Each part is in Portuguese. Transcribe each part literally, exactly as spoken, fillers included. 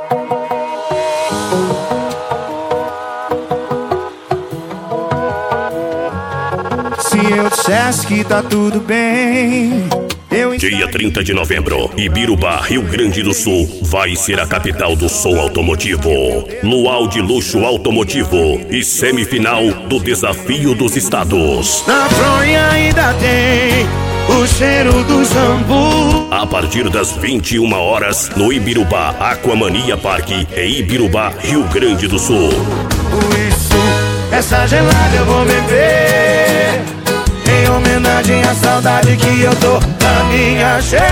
Se eu dissesse que tá tudo bem, eu... Dia trinta de novembro, Ibirubá, Rio Grande do Sul, vai ser a capital do som automotivo. Luau de luxo automotivo e semifinal do Desafio dos Estados. Na fronha ainda tem o cheiro do jambu. A partir das vinte e uma horas, no Ibirubá Aquamania Park, em Ibirubá, Rio Grande do Sul. Por isso, essa gelada eu vou beber, em homenagem à saudade que eu tô da minha cheirosa,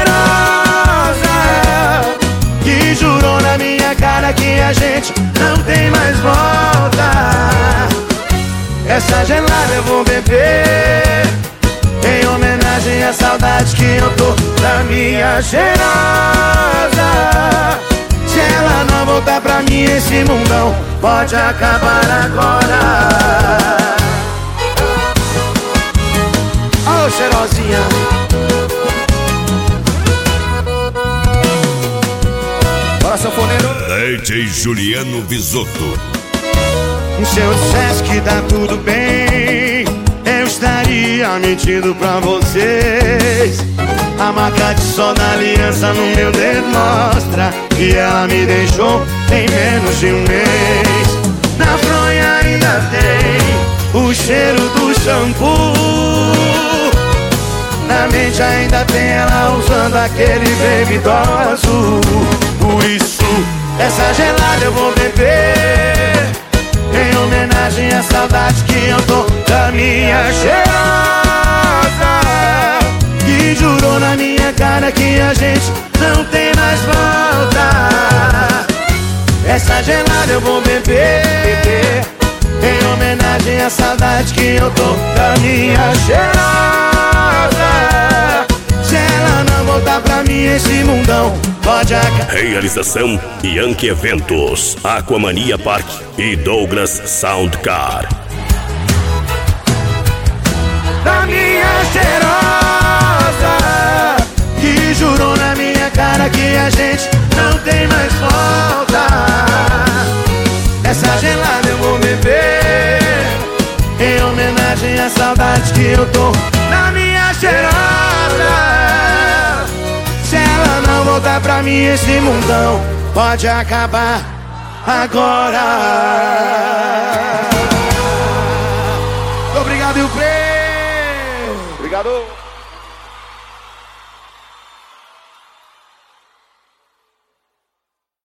que jurou na minha cara que a gente não tem mais volta. Essa gelada eu vou beber, em homenagem à saudade que eu tô da minha cheirosa. Se ela não voltar pra mim, esse mundão pode acabar agora. Ô, cheirosinha. Bora, sanfoneiro. D J Juliano Visotto. Se eu dissesse que tá tudo bem, eu estaria mentindo pra vocês. A marca de sol da aliança no meu dedo mostra que ela me deixou em menos de um mês. Na fronha ainda tem o cheiro do shampoo, na mente ainda tem ela usando aquele baby doll azul. Por isso, essa gelada eu vou beber, em homenagem à saudade que eu tô da minha cheirosa, que jurou na minha cara que a gente não tem mais volta. Essa gelada eu vou beber, em homenagem à saudade que eu tô da minha cheirosa. Se ela não voltar pra mim, esse mundão pode acabar. Realização Yankee Eventos, Aquamania Park e Douglas Soundcar. Da minha cheirosa, que jurou na minha cara que a gente não tem mais volta. Essa gelada eu vou beber, em homenagem à saudade que eu tô da minha cheirosa. Se ela não voltar pra mim, esse mundão pode acabar agora. Obrigado e o prêmio. Obrigado.